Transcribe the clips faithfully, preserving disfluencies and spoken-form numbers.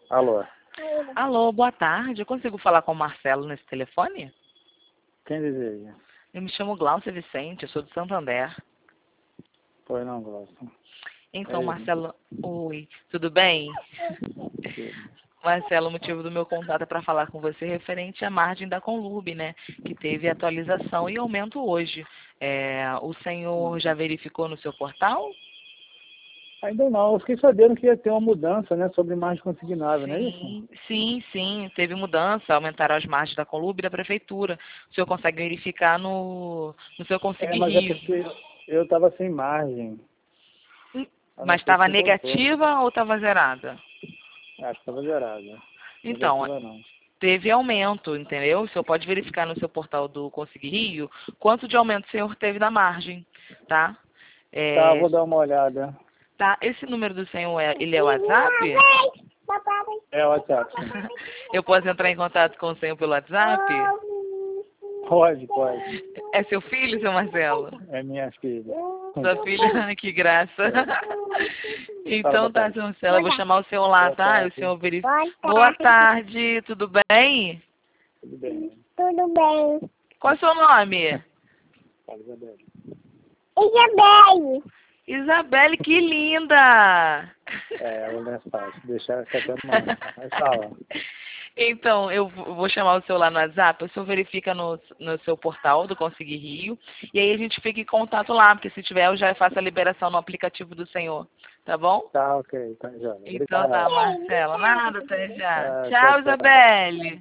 Alô, Alô, boa tarde. Eu consigo falar com o Marcelo nesse telefone? quem deseja? Eu me chamo Glaucia Vicente, eu sou de Santander. Pois não gosto. Então, É ele. Marcelo, oi, tudo bem? Marcelo, o motivo do meu contato é para falar com você referente à margem da Conlube, né? Que teve atualização e aumento hoje. É, o senhor já verificou no seu portal? Ainda não, eu fiquei sabendo que ia ter uma mudança, né, sobre margem consignável, não é isso? Sim, sim, sim, teve mudança, aumentaram as margens da Conlube e da Prefeitura. O senhor consegue verificar no, no seu É, Conseguir mas é Rio. porque eu estava sem margem. Eu não Mas sei estava se voltou. negativa ou estava zerada? Acho que estava zerada. Então, Negativa não. teve aumento, entendeu? O senhor pode verificar no seu portal do Conseguir Rio quanto de aumento o senhor teve da margem, tá? Tá, É, vou dar uma olhada. tá, esse número do senhor, é, ele é WhatsApp? É o WhatsApp. Eu posso entrar em contato com o senhor pelo WhatsApp? Pode, pode. É seu filho, seu Marcelo? É minha filha. Sua filha? Ai, que graça. Fala, Então boa tá, tarde. seu Marcelo, eu vou chamar o senhor lá, Boa tá? O tarde. senhor verifica. Boa tarde, tudo bem? Tudo bem? Tudo bem. Qual é o seu nome? Fala, Isabela. Isabelle. Isabelle, que linda! É, ela não é fácil. Deixar essa até amanhã. Mas fala. Então, eu vou chamar o seu lá no WhatsApp, o senhor verifica no, no seu portal do Conseguir Rio, e aí a gente fica em contato lá, porque se tiver eu já faço a liberação no aplicativo do senhor, tá bom? Tá, ok. Tá, já. Então tá, Obrigado. Marcela, nada, até já. Tá, tchau, Tchau, tchau. Isabelle.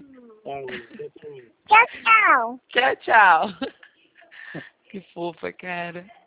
Tchau, tchau. Tchau, tchau. Que fofa, cara.